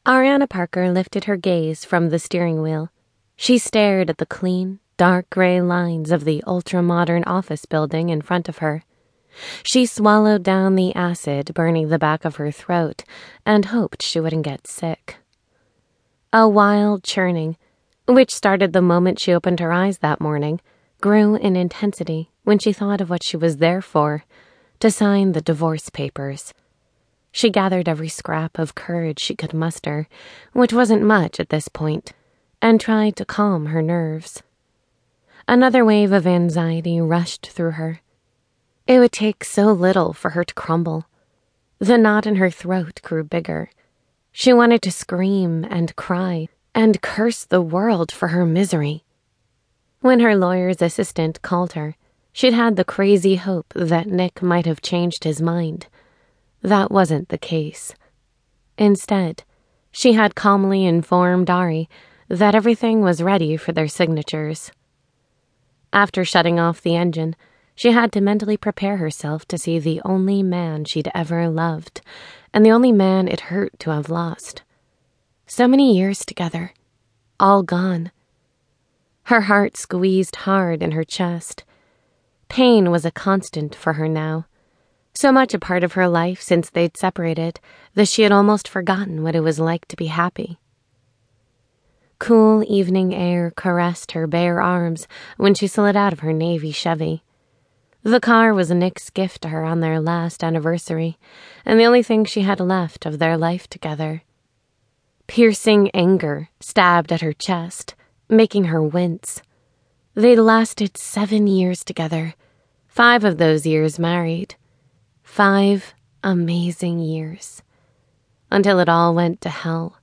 Ariana Parker lifted her gaze from the steering wheel. She stared at the clean, dark gray lines of the ultra-modern office building in front of her. She swallowed down the acid burning the back of her throat and hoped she wouldn't get sick. A wild churning, which started the moment she opened her eyes that morning, grew in intensity when she thought of what she was there for, to sign the divorce papers. She gathered every scrap of courage she could muster, which wasn't much at this point, and tried to calm her nerves. Another wave of anxiety rushed through her. It would take so little for her to crumble. The knot in her throat grew bigger. She wanted to scream and cry and curse the world for her misery. When her lawyer's assistant called her, she'd had the crazy hope that Nick might have changed his mind. That wasn't the case. Instead, she had calmly informed Ari that everything was ready for their signatures. After shutting off the engine, she had to mentally prepare herself to see the only man she'd ever loved, and the only man it hurt to have lost. So many years together, all gone. Her heart squeezed hard in her chest. Pain was a constant for her now. So much a part of her life since they'd separated that she had almost forgotten what it was like to be happy. Cool evening air caressed her bare arms when she slid out of her navy Chevy. The car was Nick's gift to her on their last anniversary, and the only thing she had left of their life together. Piercing anger stabbed at her chest, making her wince. They'd lasted 7 years together, 5 of those years married. 5 amazing years. Until it all went to hell.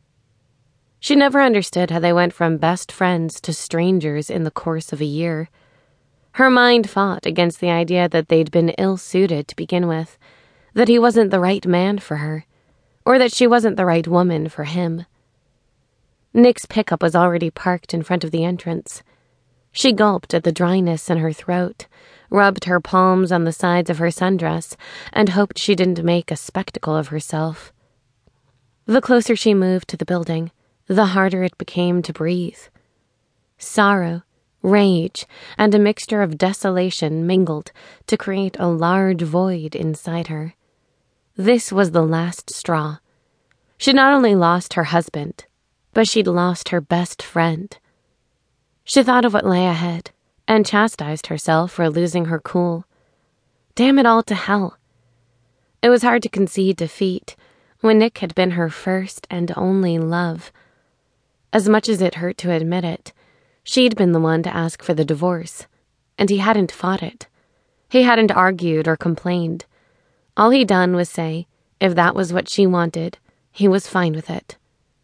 She never understood how they went from best friends to strangers in the course of a year. Her mind fought against the idea that they'd been ill-suited to begin with, that he wasn't the right man for her, or that she wasn't the right woman for him. Nick's pickup was already parked in front of the entrance. She gulped at the dryness in her throat, rubbed her palms on the sides of her sundress, and hoped she didn't make a spectacle of herself. The closer she moved to the building, the harder it became to breathe. Sorrow, rage, and a mixture of desolation mingled to create a large void inside her. This was the last straw. She'd not only lost her husband, but she'd lost her best friend. She thought of what lay ahead, and chastised herself for losing her cool. Damn it all to hell. It was hard to concede defeat when Nick had been her first and only love. As much as it hurt to admit it, she'd been the one to ask for the divorce, and he hadn't fought it. He hadn't argued or complained. All he'd done was say, if that was what she wanted, he was fine with it.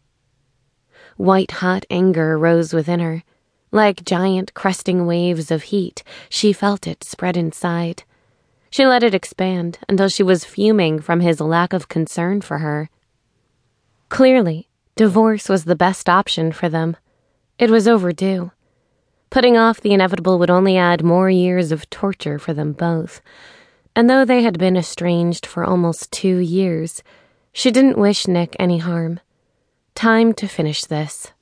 White-hot anger rose within her. Like giant cresting waves of heat, she felt it spread inside. She let it expand until she was fuming from his lack of concern for her. Clearly, divorce was the best option for them. It was overdue. Putting off the inevitable would only add more years of torture for them both. And though they had been estranged for almost 2 years, she didn't wish Nick any harm. Time to finish this.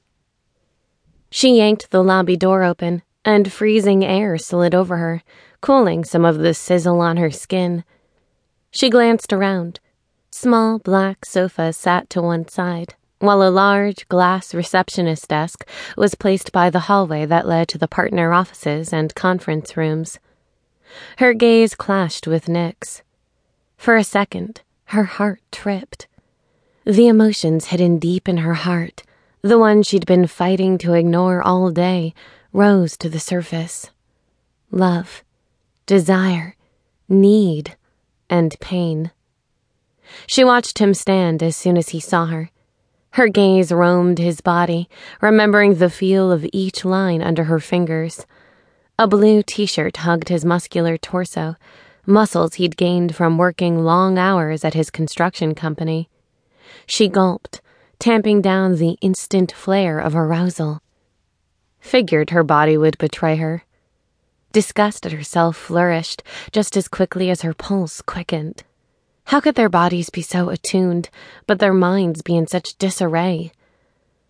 She yanked the lobby door open, and freezing air slid over her, cooling some of the sizzle on her skin. She glanced around. Small black sofas sat to one side, while a large glass receptionist desk was placed by the hallway that led to the partner offices and conference rooms. Her gaze clashed with Nick's. For a second, her heart tripped. The emotions hidden deep in her heart, the one she'd been fighting to ignore all day, rose to the surface. Love, desire, need, and pain. She watched him stand as soon as he saw her. Her gaze roamed his body, remembering the feel of each line under her fingers. A blue t-shirt hugged his muscular torso, muscles he'd gained from working long hours at his construction company. She gulped, tamping down the instant flare of arousal. Figured her body would betray her. Disgust at herself flourished just as quickly as her pulse quickened. How could their bodies be so attuned, but their minds be in such disarray?